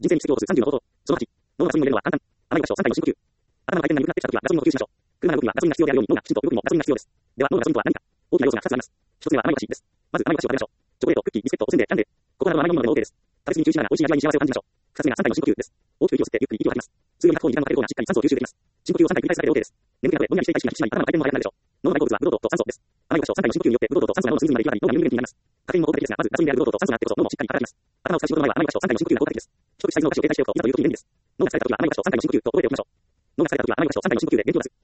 人生に必要とする30のこと。その8、脳がガソリンを入れるのは簡単。甘い場所3回の深呼吸。頭の回転が緩くなってきたときはガソリンを補給しましょう。車の動きにはガソリンが必要であるように脳がきちんと動くにもガソリンが必要です。では脳のガソリンとは何か。大きな要素が2つあります。1つ目は甘いお菓子です。まず甘いお菓子を食べましょう。チョコレート、クッキー、ビスケット、おせんべい、キャンデー。ココナの甘いものでも OK です。食べ過ぎに注意しながら美味しい味わいに幸せを感じましょう。2つ目が3回の深呼吸です。大きく息を吸ってゆっくり息を吐きます。通用に100本に時間をかける方がしっかり酸素を吸収できます。深呼吸を3回繰り返すだけで OK です。眠気などでぼんやりしていた意識が引き締まり頭の回転も速くなるでしょう。脳の大好物はブドウ糖と酸素です。甘いお菓子を3回の深呼吸によってブドウ糖と酸素が脳の隅々まで行き渡り脳が有限になります。カフェインも効果的ですが、まずガソリンであるブドウ糖と酸素があってこそ脳もしっかり働きます。頭を使う仕事の前は甘いお菓子を3回の深呼吸が効果的です。一口サイズのお菓子を携帯しておくといざという時に便利です。脳が疲れた時は甘いお菓子を3回の深呼吸と覚えておきましょう。脳が疲れた時は甘いお菓子を3回の深呼吸で元気を出す。